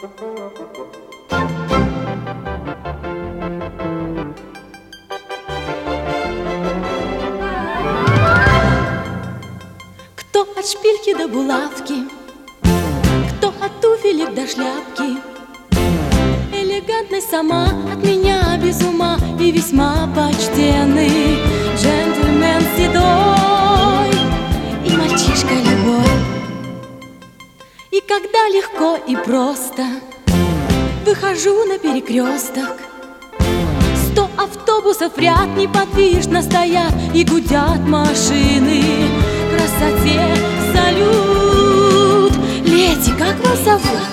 Кто от шпильки до булавки, кто от туфелек до шляпки, элегантность сама от меня без ума и весьма почтенный джентльмен седой и мальчишка любой. И когда легко и просто выхожу на перекресток, 100 автобусов в ряд неподвижно стоят и гудят машины. Красоте салют. Леди, как вас зовут?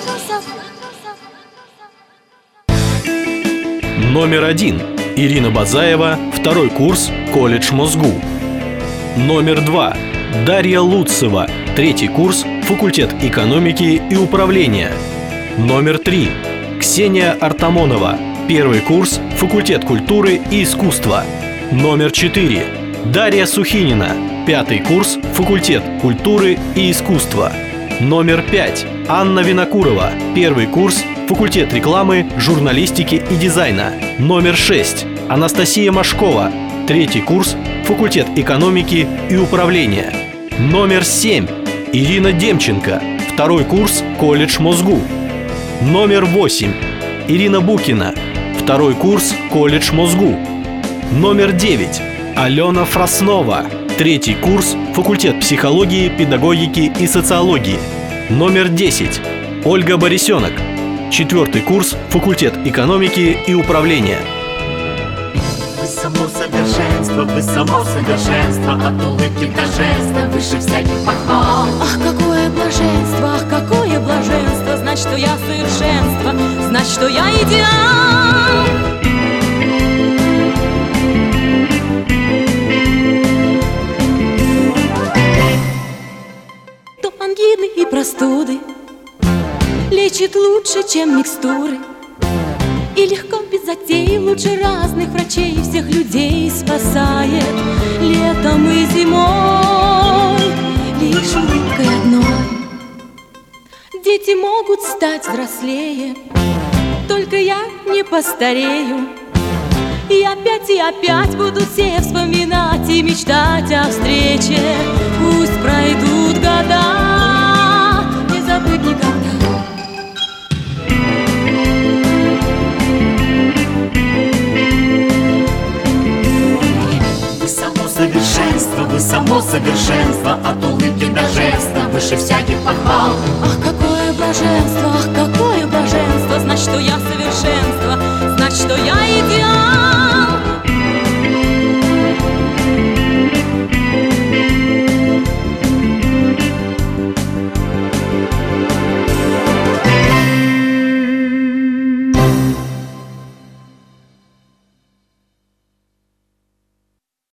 Номер 1. Ирина Базаева, 2 курс, колледж МОСГУ. Номер 2. Дарья Луцева, 3 курс, факультет экономики и управления. Номер 3. Ксения Артамонова, 1 курс, факультет культуры и искусства. Номер 4. Дарья Сухинина, 5 курс, факультет культуры и искусства. Номер 5. Анна Винокурова, 1 курс, факультет рекламы, журналистики и дизайна. Номер 6. Анастасия Машкова, 3 курс, факультет экономики и управления. Номер 7. Ирина Демченко, 2 курс, колледж МОСГУ. Номер 8. Ирина Букина, 2 курс, колледж МОСГУ. Номер 9. Алена Фраснова, 3 курс, факультет психологии, педагогики и социологии. Номер 10. Ольга Борисенок, 4 курс, факультет экономики и управления. Вы само совершенство, от улыбки до жеста, выше всяких похвал. Ах, какое блаженство, ах, какое блаженство, знать, что я совершенство, знать, что я идеал. То ангины и простуды лечит лучше, чем микстуры, и легко, без затей, лучше разных врачей всех людей спасает летом и зимой лишь улыбкой одной. Дети могут стать взрослее, только я не постарею. И опять будут все вспоминать и мечтать о встрече. Пусть пройдут года, не забыть никогда. Вы само совершенство, от улыбки до жеста, выше всяких похвал. Ах, какое блаженство, ах, какое блаженство, знать, что я совершенство, знать, что я идеал.